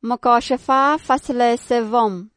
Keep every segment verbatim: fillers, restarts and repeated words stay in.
مکاشفه فصل سوم.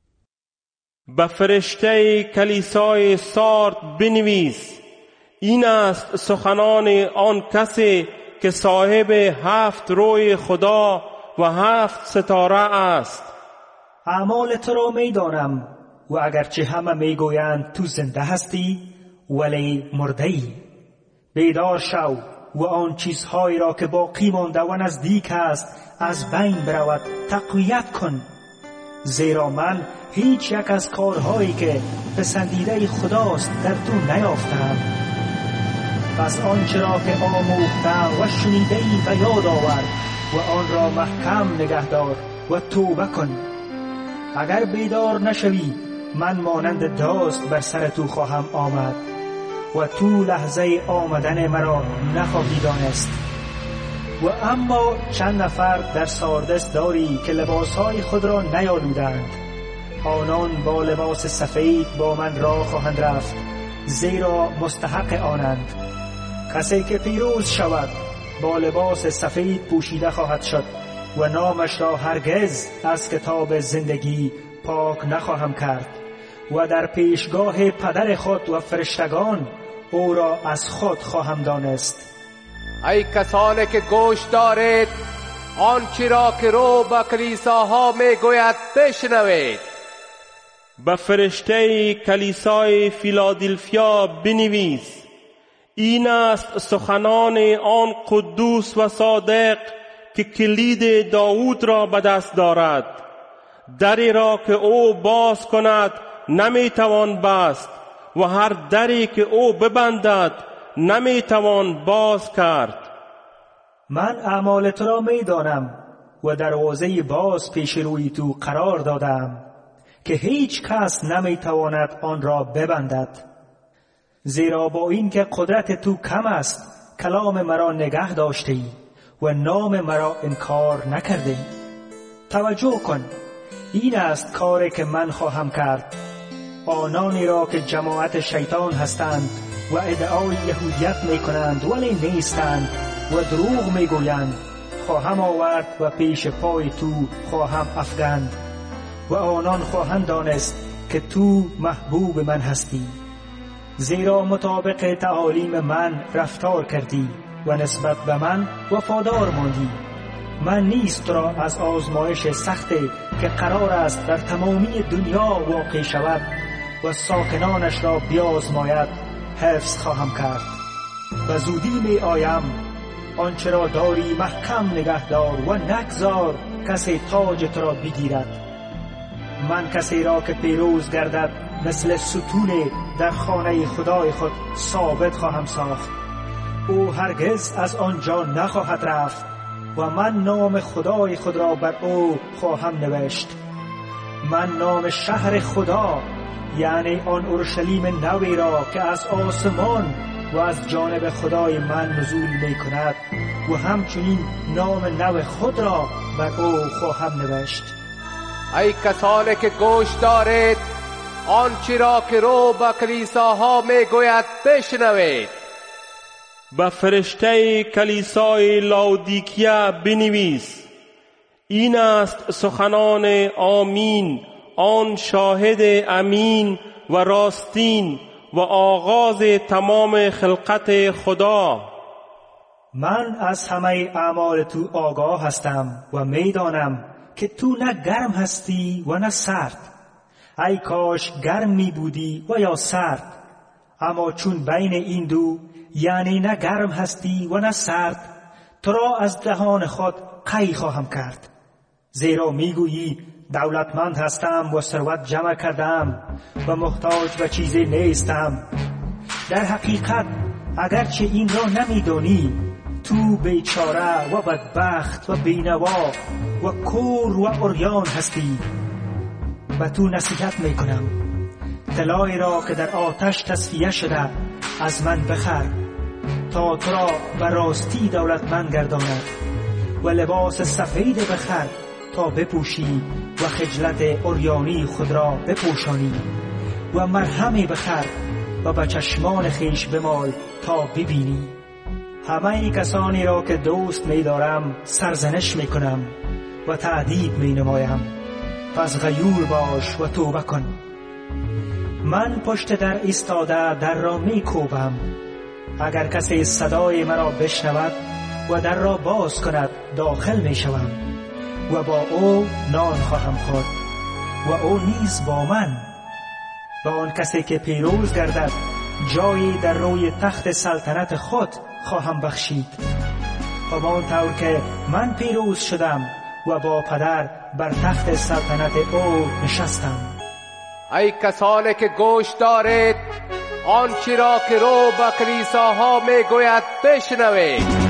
به فرشته کلیسای سارد بنویس: این است سخنان آن کسی که صاحب هفت روی خدا و هفت ستاره است. اعمال تو را می دانم و اگرچه همه می گویند تو زنده هستی ولی مرده ای. بیدار شو و آن چیزهایی را که باقی مانده و نزدیک است از بین برود تقویت کن، زیرا من هیچ یک از کارهایی که پسندیده خداست در تو نیافتم. پس آنچه را که آموخته و شنیده ای به یاد آور و آن را محکم نگه دار و توبه کن. اگر بیدار نشوی من مانند داست بر سر تو خواهم آمد و تو لحظه آمدن مرا نخواهی دانست. و اما چند نفر در ساردس داری که لباسهای خود را نیالودند. آنان با لباس سفید با من راه خواهند رفت، زیرا مستحق آنند. کسی که پیروز شود با لباس سفید پوشیده خواهد شد و نامش را هرگز از کتاب زندگی پاک نخواهم کرد و در پیشگاه پدر خود و فرشتگان او را از خود خواهم دانست. ای کسانی که گوش دارید، آنچه را که رو به کلیساها می گوید بشنوید. به فرشته کلیسای فیلادلفیا بنویس: این است سخنان آن قدوس و صادق که کلید داوود را به دست دارد. دری را که او باز کند نمیتوان بست و هر دری که او ببندد نمیتوان باز کرد. من اعمال تو را میدانم و دروازه باز پیش روی تو قرار دادم که هیچ کس نمیتواند آن را ببندد. زیرا با این که قدرت تو کم است کلام مرا نگه داشتی و نام مرا انکار نکردی. توجه کن، این است کاری که من خواهم کرد. آنانی را که جماعت شیطان هستند و ادعای یهودیت می کنند ولی نیستند و دروغ می گویند خواهم آورد و پیش پای تو خواهم افگند و آنان خواهند دانست که تو محبوب من هستی، زیرا مطابق تعالیم من رفتار کردی و نسبت به من وفادار ماندی. من نیست را از آزمایش سختی که قرار است در تمامی دنیا واقع شود و ساکنانش را بیازماید حفظ خواهم کرد. و زودی می آیم. آنچه را داری محکم نگه دار و نگذار کسی تاج تو را بگیرد. من کسی را که پیروز گردد مثل ستون در خانه خدای خود ثابت خواهم ساخت. او هرگز از آنجا نخواهد رفت و من نام خدای خود را بر او خواهم نوشت. من نام شهر خدا، یعنی آن اورشلیم نوی را که از آسمان و از جانب خدای من نزول می کند و همچنین نام نو خود را بر او خواهم نوشت. ای کسانی که گوش دارید، آنچه را که رو به کلیساها می گوید بشنوید. به فرشته کلیسای لاودیکیا بنویس: این است سخنان آمین، آن شاهد امین و راستین و آغاز تمام خلقت خدا. من از همه اعمال تو آگاه هستم و میدانم که تو نه گرم هستی و نه سرد. ای کاش گرم می بودی و یا سرد. اما چون بین این دو، یعنی نه گرم هستی و نه سرد، تو را از دهان خود قی خواهم کرد. زیرا میگویی دولتمند هستم و ثروت جمع کردم و محتاج به چیزی نیستم. در حقیقت اگرچه این را نمیدانی، تو بیچاره و بدبخت و بینوا و کور و عریان هستی. و تو نصیحت میکنم طلای را که در آتش تصفیه شده از من بخر تا تو را به راستی دولتمند گرداند، و لباس سفید بخر تا بپوشی و خجلت عریانی خود را بپوشانی، و مرهمی بخر و به چشمان خیش بمال تا ببینی. همه کسانی را که دوست می دارم سرزنش می کنم و تعذیب می نمایم. پس غیور باش و توبه کن. من پشت در ایستاده در را می کوبم. اگر کسی صدای مرا بشنود و در را باز کند داخل می شوم و با او نان خواهم خورد و او نیز با من. و آن کسی که پیروز گردد جایی در روی تخت سلطنت خود خواهم بخشید، همان طور که من پیروز شدم و با پدر بر تخت سلطنت او نشستم. ای کسانی که گوش دارید آنچه را که رو به کلیساها میگوید بشنوید.